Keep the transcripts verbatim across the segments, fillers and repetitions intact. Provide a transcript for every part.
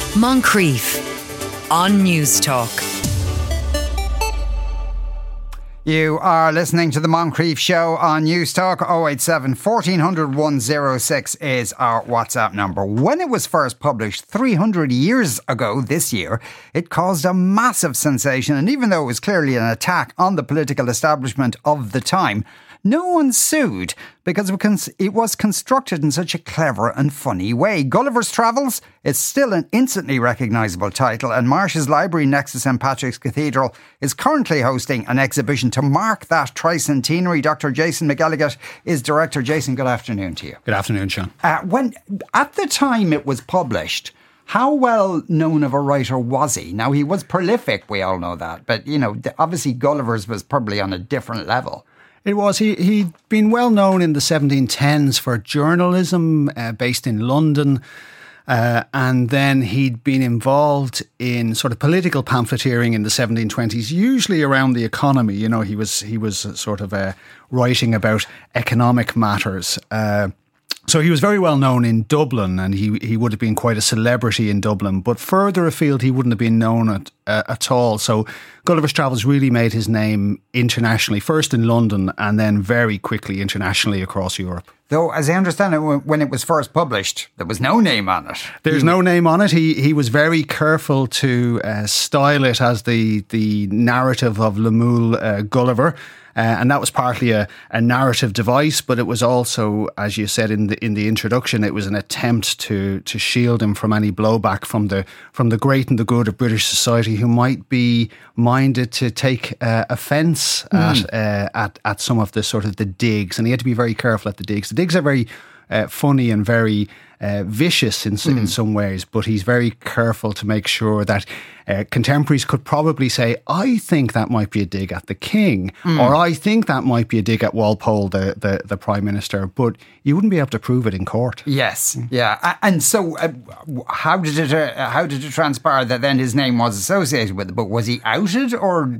Moncrief on News Talk. You are listening to the Moncrief Show on News Talk. oh eight seven, fourteen hundred, one oh six is our WhatsApp number. When it was first published three hundred years ago this year, it caused a massive sensation. And even though it was clearly an attack on the political establishment of the time, no one sued because it was constructed in such a clever and funny way. Gulliver's Travels is still an instantly recognisable title, and Marsh's Library next to Saint Patrick's Cathedral is currently hosting an exhibition to mark that tricentenary. Doctor Jason McElligott is director. Jason, good afternoon to you. Good afternoon, Sean. Uh, when at the time it was published, how well known of a writer was he? Now, he was prolific, we all know that, but you know, obviously Gulliver's was probably on a different level. It was. He, he'd been well known in the seventeen tens for journalism, uh, based in London. Uh, and then he'd been involved in sort of political pamphleteering in the seventeen twenties, usually around the economy. You know, he was he was sort of uh, writing about economic matters. Uh, So he was very well known in Dublin, and he, he would have been quite a celebrity in Dublin. But further afield, he wouldn't have been known at, uh, at all. So Gulliver's Travels really made his name internationally, first in London and then very quickly internationally across Europe. Though, as I understand it, when it was first published, there was no name on it. There's no name on it. He he was very careful to uh, style it as the, the narrative of Lemuel uh, Gulliver. Uh, and that was partly a, a narrative device, but it was also, as you said in the in the introduction, it was an attempt to to shield him from any blowback from the from the great and the good of British society, who might be minded to take uh, offence mm. at uh, at at some of the sort of the digs, and he had to be very careful at the digs. The digs are very uh, funny and very uh, vicious in mm. in some ways, but he's very careful to make sure that Uh, contemporaries could probably say, I think that might be a dig at the king, mm. or I think that might be a dig at Walpole, the, the, the Prime Minister, but you wouldn't be able to prove it in court. Yes, yeah. And so uh, how did it uh, how did it transpire that then his name was associated with it? But was he outed or?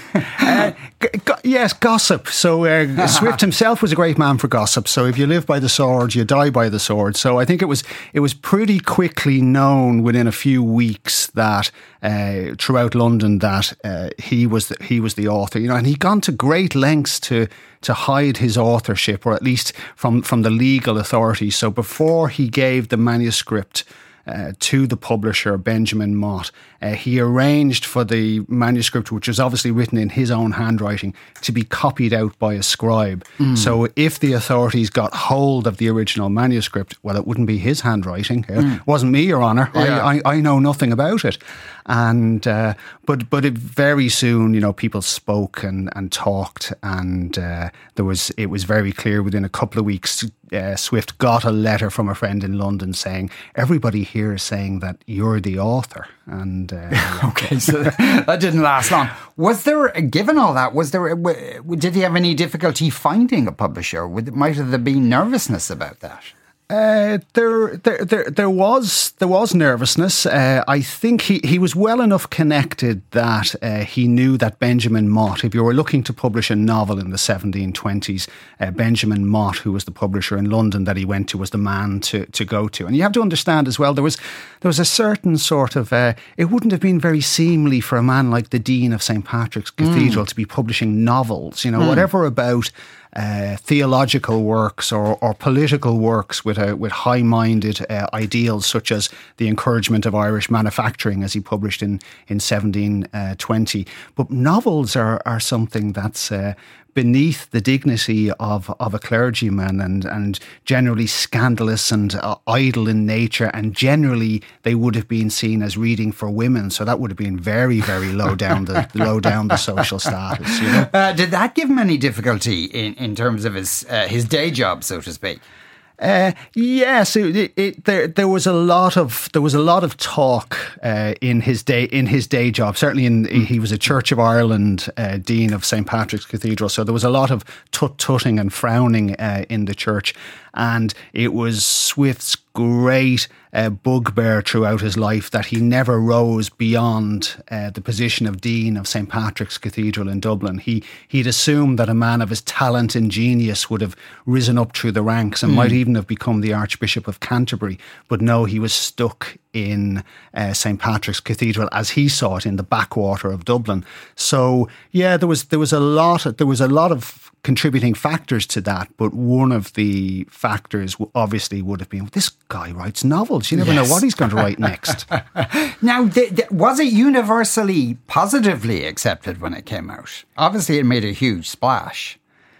uh, g- g- yes, gossip. So uh, Swift himself was a great man for gossip. So if you live by the sword, you die by the sword. So I think it was it was pretty quickly known within a few weeks that Uh, throughout London that uh, he was the, he was the author, you know, and he'd gone to great lengths to to hide his authorship, or at least from from the legal authorities. So before he gave the manuscript Uh, to the publisher, Benjamin Mott, uh, he arranged for the manuscript, which was obviously written in his own handwriting, to be copied out by a scribe. Mm. So if the authorities got hold of the original manuscript, well, it wouldn't be his handwriting. It mm. wasn't me, Your Honour. Yeah. I, I, I know nothing about it. And uh, but but it very soon, you know, people spoke and, and talked, and uh, there was it was very clear within a couple of weeks. Uh, Swift got a letter from a friend in London saying, everybody here is saying that you're the author. And uh, okay, so that didn't last long. Was there, given all that, was there? Did he have any difficulty finding a publisher? Might have there been nervousness about that? Uh, there, there, there, there was there was nervousness. Uh, I think he, he was well enough connected that uh, he knew that Benjamin Mott, if you were looking to publish a novel in the seventeen twenties, uh, Benjamin Mott, who was the publisher in London that he went to, was the man to, to go to. And you have to understand as well, there was there was a certain sort of uh, it wouldn't have been very seemly for a man like the Dean of Saint Patrick's Cathedral mm. to be publishing novels. You know, mm. whatever about Uh, theological works or, or political works with a, with high-minded uh, ideals, such as the encouragement of Irish manufacturing, as he published in in seventeen twenty. But novels are are something that's uh, beneath the dignity of of a clergyman, and and generally scandalous and uh, idle in nature, and generally they would have been seen as reading for women. So that would have been very very low down the low down the social status. You know? Uh, did that give him any difficulty in, in terms of his uh, his day job, so to speak? Uh, yes, it, it, it, there there was a lot of there was a lot of talk uh, in his day in his day job. Certainly, in mm. he was a Church of Ireland uh, Dean of Saint Patrick's Cathedral, so there was a lot of tut tutting and frowning uh, in the church, and it was Swift's great uh, bugbear throughout his life that he never rose beyond uh, the position of Dean of Saint Patrick's Cathedral in Dublin. He he'd assumed that a man of his talent and genius would have risen up through the ranks and mm. might even have become the Archbishop of Canterbury, but no, he was stuck in uh, Saint Patrick's Cathedral as he saw it in the backwater of Dublin. So yeah, there was there was a lot of, there was a lot of contributing factors to that, but one of the factors obviously would have been, this guy writes novels. You never yes. know what he's going to write next. Now, th- th- was it universally positively accepted when it came out? Obviously, it made a huge splash.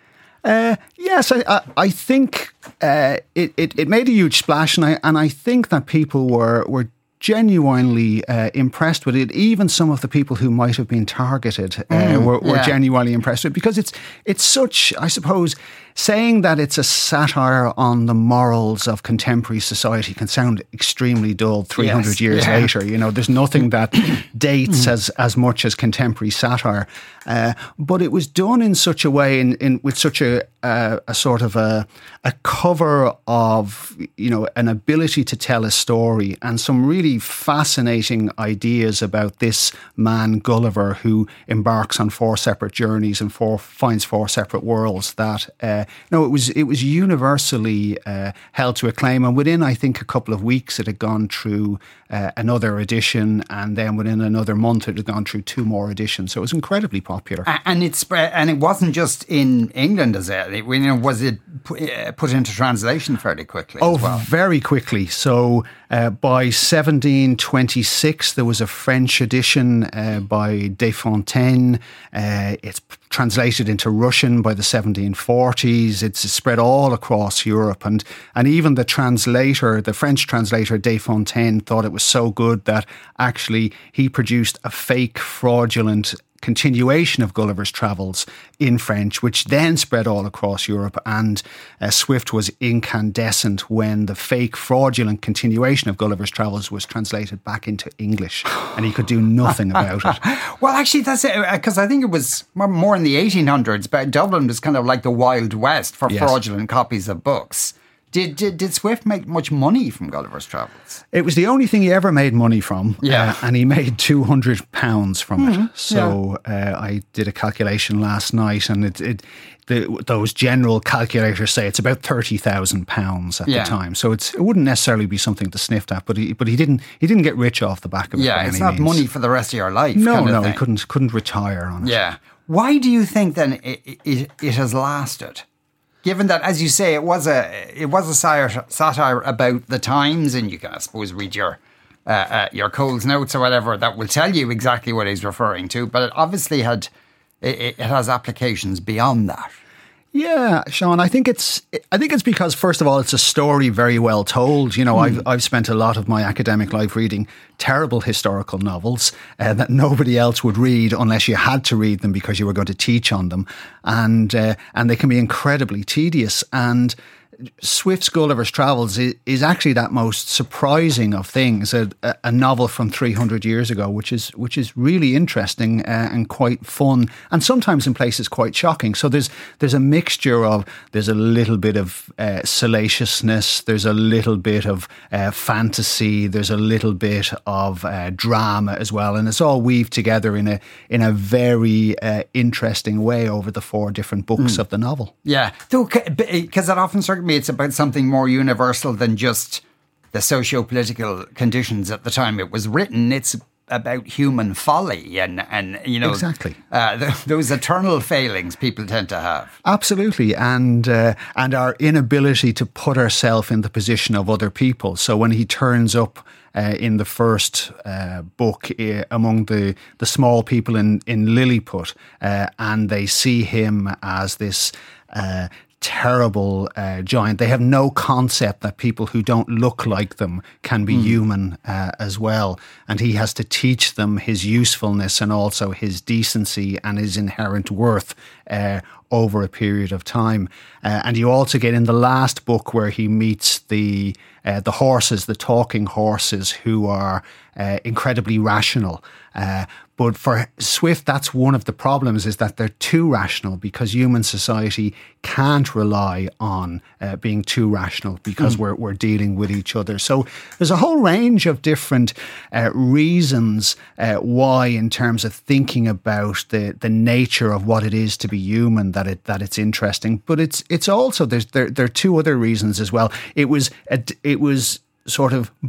Uh, yes, I, I, I think uh, it, it, it made a huge splash, and I and I think that people were were genuinely uh, impressed with it. Even some of the people who might have been targeted uh, mm, were, were yeah. genuinely impressed with it, because it's it's such, I suppose, saying that it's a satire on the morals of contemporary society can sound extremely dull three hundred yes, years yeah. later. You know, there's nothing that dates as, as much as contemporary satire. Uh, but it was done in such a way, in, in with such a, uh, a sort of a, a cover of, you know, an ability to tell a story and some really fascinating ideas about this man Gulliver, who embarks on four separate journeys and four finds four separate worlds. That uh, no, it was it was universally uh, held to acclaim, and within I think a couple of weeks it had gone through uh, another edition, and then within another month it had gone through two more editions. So it was incredibly popular. And it spread, and it wasn't just in England, is it? it you know, was it put into translation fairly quickly? Oh, as well? very quickly. So uh, by seventeen twenty-six, there was a French edition uh, by Desfontaines. Uh, it's translated into Russian by the seventeen forties. It's spread all across Europe, and and even the translator, the French translator Desfontaines, thought it was so good that actually he produced a fake, fraudulent continuation of Gulliver's Travels in French, which then spread all across Europe, and uh, Swift was incandescent when the fake, fraudulent continuation of Gulliver's Travels was translated back into English, and he could do nothing about it. Well, actually, that's it, because I think it was more in the eighteen hundreds, but Dublin was kind of like the Wild West for yes. fraudulent copies of books. Did, did did Swift make much money from Gulliver's Travels? It was the only thing he ever made money from. Yeah. Uh, and he made two hundred pounds from mm-hmm. it. So yeah. uh, I did a calculation last night, and it, it the, those general calculators say it's about thirty thousand pounds at yeah. the time. So it's, it wouldn't necessarily be something to sniff at, but he, but he didn't he didn't get rich off the back of it. Yeah, it's not means. money for the rest of your life. No, kind of no, thing. he couldn't, couldn't retire on it. Yeah. Why do you think then it, it, it has lasted? Given that, as you say, it was a it was a satire, satire about the times, and you can, I suppose, read your uh, uh, your Coles notes or whatever that will tell you exactly what he's referring to. But it obviously had it, it has applications beyond that. Yeah, Sean, I think it's I think it's because, first of all, it's a story very well told. You know, mm. I've I've spent a lot of my academic life reading terrible historical novels uh, that nobody else would read unless you had to read them because you were going to teach on them, and uh, and they can be incredibly tedious. And Swift's Gulliver's Travels is, is actually that most surprising of things, a, a novel from three hundred years ago, which is which is really interesting uh, and quite fun, and sometimes in places quite shocking. So there's there's a mixture of, there's a little bit of uh, salaciousness, there's a little bit of uh, fantasy, there's a little bit of uh, drama as well, and it's all weaved together in a in a very uh, interesting way over the four different books mm. of the novel. Yeah, because it often struck me it's about something more universal than just the socio-political conditions at the time it was written. It's about human folly and, and you know, exactly uh, th- those eternal failings people tend to have. Absolutely, and uh, and our inability to put ourselves in the position of other people. So when he turns up uh, in the first uh, book uh, among the, the small people in, in Lilliput, uh, and they see him as this Uh, terrible uh, giant. They have no concept that people who don't look like them can be mm. human uh, as well. And he has to teach them his usefulness and also his decency and his inherent worth uh, over a period of time. Uh, and you also get in the last book where he meets the uh, the horses, the talking horses, who are uh, incredibly rational. Uh, but for Swift, that's one of the problems, is that they're too rational, because human society can't rely on uh, being too rational, because mm. we're we're dealing with each other. So there's a whole range of different uh, reasons uh, why, in terms of thinking about the the nature of what it is to be human, that it that it's interesting. But it's it's also there's there there are two other reasons as well. It was a, it was sort of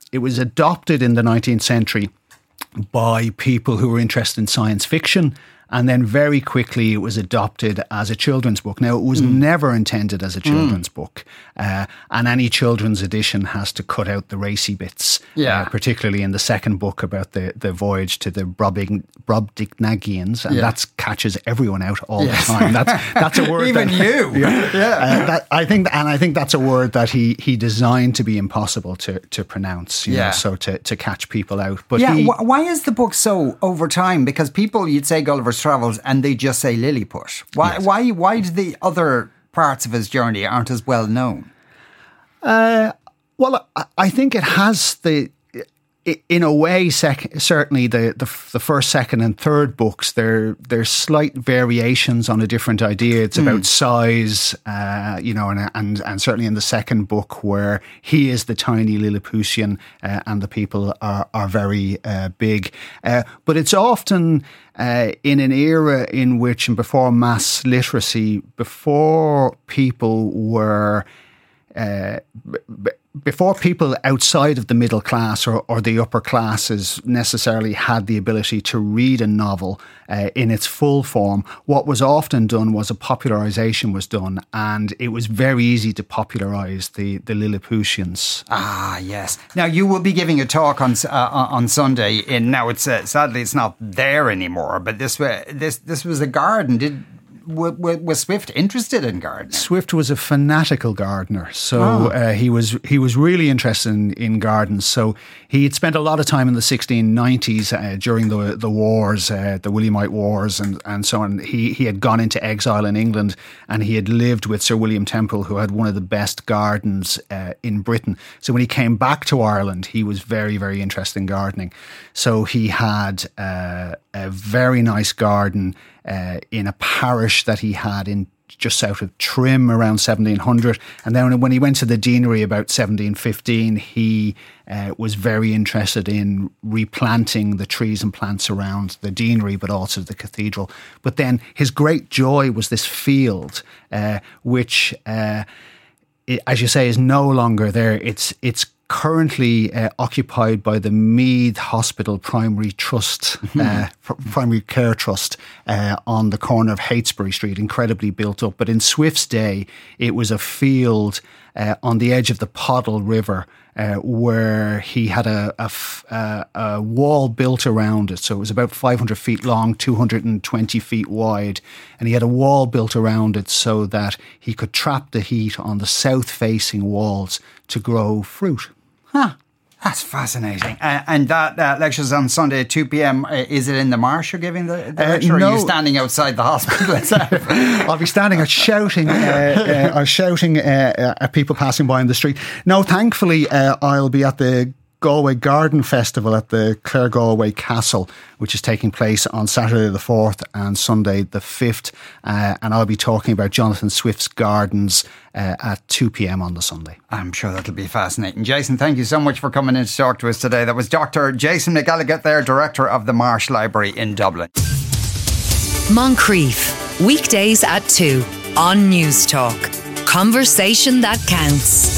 it was adopted in the nineteenth century by people who were interested in science fiction. And then very quickly it was adopted as a children's book. Now, it was mm. never intended as a children's mm. book. Uh, and any children's edition has to cut out the racy bits, yeah. uh, particularly in the second book about the, the voyage to the Brobding, Brobdingnagians. And yeah. that catches everyone out all yes. the time. That's that's a word Even that, you. yeah. yeah. Uh, that, I think, and I think that's a word that he he designed to be impossible to, to pronounce, you yeah. know, so to, to catch people out. But yeah, he, wh- why is the book so over time? Because people, you'd say Gulliver's Travels and they just say Lilliput. Why yes. why why do the other parts of his journey aren't as well known? Uh, well, I think it has the, in a way, sec- certainly the, the the first, second and third books, there there's slight variations on a different idea. It's mm. about size, uh, you know, and, and and certainly in the second book where he is the tiny Lilliputian uh, and the people are, are very uh, big. Uh, but it's often uh, in an era in which, and before mass literacy, before people were... Uh, b- before people outside of the middle class or, or the upper classes necessarily had the ability to read a novel uh, in its full form, what was often done was a popularisation was done, and it was very easy to popularise the, the Lilliputians. Ah, yes. Now, you will be giving a talk on uh, on Sunday. In now, it's uh, sadly it's not there anymore, but this uh, this this was a garden. Did Was Swift interested in gardening? Swift was a fanatical gardener, so oh. uh, he was he was really interested in, in gardens. So he had spent a lot of time in the sixteen nineties uh, during the the wars, uh, the Williamite Wars, and, and so on. He he had gone into exile in England, and he had lived with Sir William Temple, who had one of the best gardens uh, in Britain. So when he came back to Ireland, he was very very interested in gardening. So he had uh, a very nice garden Uh, in a parish that he had in just south of Trim around seventeen hundred. And then when he went to the deanery about seventeen fifteen, he uh, was very interested in replanting the trees and plants around the deanery, but also the cathedral. But then his great joy was this field, uh, which, uh, it, as you say, is no longer there. It's it's currently uh, occupied by the Meath Hospital Primary Trust, uh, Primary Care Trust, uh, on the corner of Heytesbury Street, incredibly built up. But in Swift's day, it was a field uh, on the edge of the Poddle River, uh, where he had a, a, a, a wall built around it. So it was about five hundred feet long, two hundred twenty feet wide. And he had a wall built around it so that he could trap the heat on the south-facing walls to grow fruit. Huh. That's fascinating. Uh, and that uh, lecture's on Sunday at two p.m. Uh, is it in the marsh you're giving the, the lecture? Uh, no. Or are you standing outside the hospital itself? I'll be standing out shouting, uh, uh, or shouting uh, at people passing by in the street. No, thankfully, uh, I'll be at the Galway Garden Festival at the Clare Galway Castle, which is taking place on Saturday the fourth and Sunday the fifth. Uh, and I'll be talking about Jonathan Swift's gardens uh, at two p.m. on the Sunday. I'm sure that'll be fascinating. Jason, thank you so much for coming in to talk to us today. That was Doctor Jason McElligott there, Director of the Marsh Library in Dublin. Moncrief, weekdays at two on News Talk. Conversation that counts.